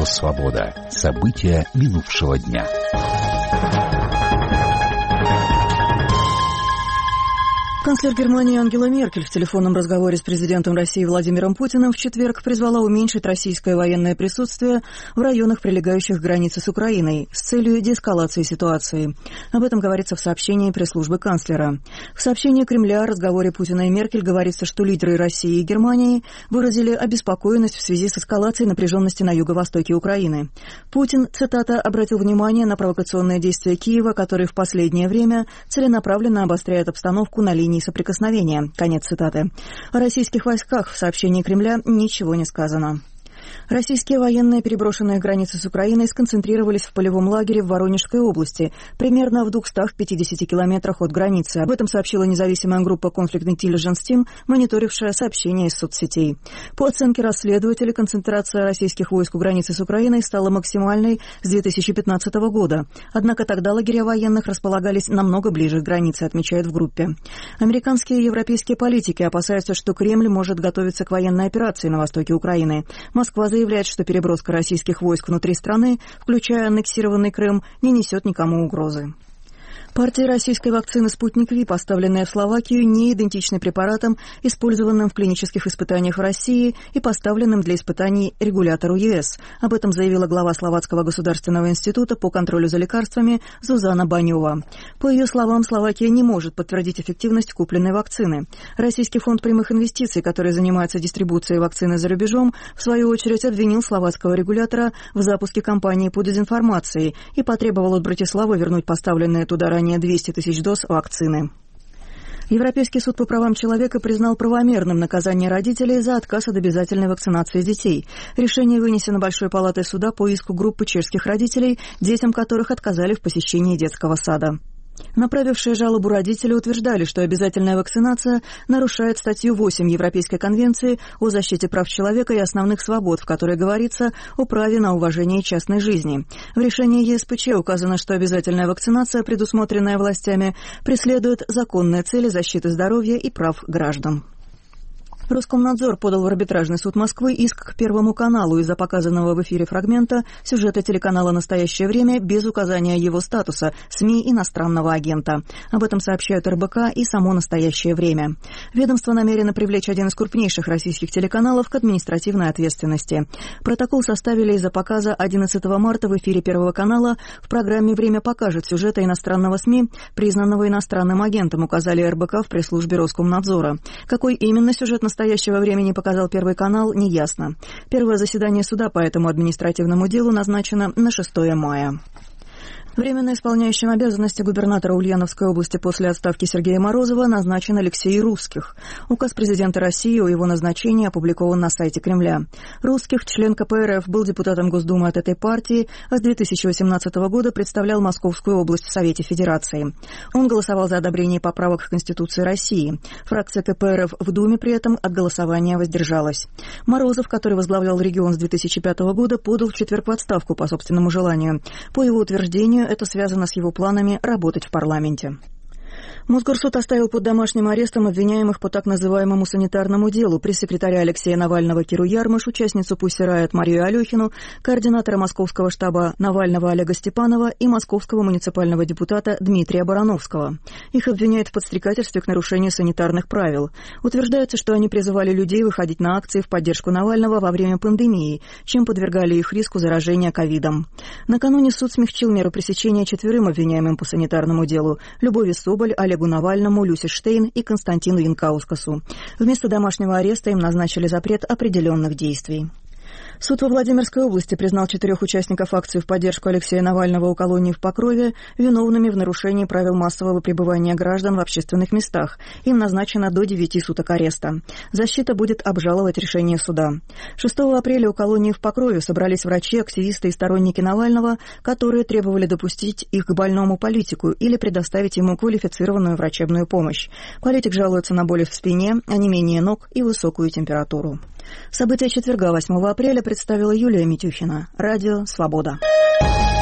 Радио «Свобода». События минувшего дня. Канцлер Германии Ангела Меркель в телефонном разговоре с президентом России Владимиром Путиным в четверг призвала уменьшить российское военное присутствие в районах, прилегающих к границе с Украиной, с целью деэскалации ситуации. Об этом говорится в сообщении пресс-службы канцлера. В сообщении Кремля о разговоре Путина и Меркель говорится, что лидеры России и Германии выразили обеспокоенность в связи с эскалацией напряженности на юго-востоке Украины. Путин, цитата, обратил внимание на провокационные действия Киева, которые в последнее время целенаправленно обостряют обстановку на линии соприкосновения. Конец цитаты. О российских войсках в сообщении Кремля ничего не сказано. Российские военные, переброшенные границы с Украиной, сконцентрировались в полевом лагере в Воронежской области, примерно в 250 километрах от границы. Об этом сообщила независимая группа Conflict Intelligence Team, мониторившая сообщения из соцсетей. По оценке расследователей, концентрация российских войск у границы с Украиной стала максимальной с 2015 года. Однако тогда лагеря военных располагались намного ближе к границе, отмечают в группе. Американские и европейские политики опасаются, что Кремль может готовиться к военной операции на востоке Украины. Москва заявляет, что переброска российских войск внутри страны, включая аннексированный Крым, не несет никому угрозы. Партия российской вакцины «Спутник Ви», поставленная в Словакию, не идентична препаратам, использованным в клинических испытаниях в России и поставленным для испытаний регулятору ЕС. Об этом заявила глава Словацкого государственного института по контролю за лекарствами Зузана Банева. По ее словам, Словакия не может подтвердить эффективность купленной вакцины. Российский фонд прямых инвестиций, который занимается дистрибуцией вакцины за рубежом, в свою очередь обвинил словацкого регулятора в запуске кампании по дезинформации и потребовал от Братиславы вернуть поставленные туда ранее 200 тысяч доз вакцины. Европейский суд по правам человека признал правомерным наказание родителей за отказ от обязательной вакцинации детей. Решение вынесено Большой палатой суда по иску группы чешских родителей, детям которых отказали в посещении детского сада. Направившие жалобу родители утверждали, что обязательная вакцинация нарушает статью 8 Европейской конвенции о защите прав человека и основных свобод, в которой говорится о праве на уважение частной жизни. В решении ЕСПЧ указано, что обязательная вакцинация, предусмотренная властями, преследует законные цели защиты здоровья и прав граждан. Роскомнадзор подал в арбитражный суд Москвы иск к Первому каналу из-за показанного в эфире фрагмента сюжета телеканала «Настоящее время» без указания его статуса СМИ иностранного агента. Об этом сообщают РБК и само «Настоящее время». Ведомство намерено привлечь один из крупнейших российских телеканалов к административной ответственности. Протокол составили из-за показа 11 марта в эфире Первого канала в программе «Время покажет» сюжета иностранного СМИ, признанного иностранным агентом, указали РБК в пресс-службе Роскомнадзора. Какой именно сюжет «Настоящего времени» показал Первый канал, неясно. Первое заседание суда по этому административному делу назначено на 6 мая. Временно исполняющим обязанности губернатора Ульяновской области после отставки Сергея Морозова назначен Алексей Русских. Указ президента России о его назначении опубликован на сайте Кремля. Русских, член КПРФ, был депутатом Госдумы от этой партии, а с 2018 года представлял Московскую область в Совете Федерации. Он голосовал за одобрение поправок к Конституции России. Фракция КПРФ в Думе при этом от голосования воздержалась. Морозов, который возглавлял регион с 2005 года, подал в четверг в отставку по собственному желанию. По его утверждению, это связано с его планами работать в парламенте. Мосгорсуд оставил под домашним арестом обвиняемых по так называемому санитарному делу пресс-секретаря Алексея Навального Киру Ярмыш, участницу Pussy Riot Марию Алехину, координатора московского штаба Навального Олега Степанова и московского муниципального депутата Дмитрия Барановского. Их обвиняют в подстрекательстве к нарушению санитарных правил. Утверждается, что они призывали людей выходить на акции в поддержку Навального во время пандемии, чем подвергали их риску заражения ковидом. Накануне суд смягчил меру пресечения 4 обвиняемым по санитарному делу: Любови Соболь, Олегу Навальному, Люси Штейн и Константину Янкаускасу. Вместо домашнего ареста им назначили запрет определенных действий. Суд во Владимирской области признал 4 участников акции в поддержку Алексея Навального у колонии в Покрове виновными в нарушении правил массового пребывания граждан в общественных местах. Им назначено до 9 суток ареста. Защита будет обжаловать решение суда. 6 апреля у колонии в Покрове собрались врачи, активисты и сторонники Навального, которые требовали допустить их к больному политику или предоставить ему квалифицированную врачебную помощь. Политик жалуется на боли в спине, онемение ног и высокую температуру. События четверга, 8 апреля, представила Юлия Митюхина. Радио «Свобода».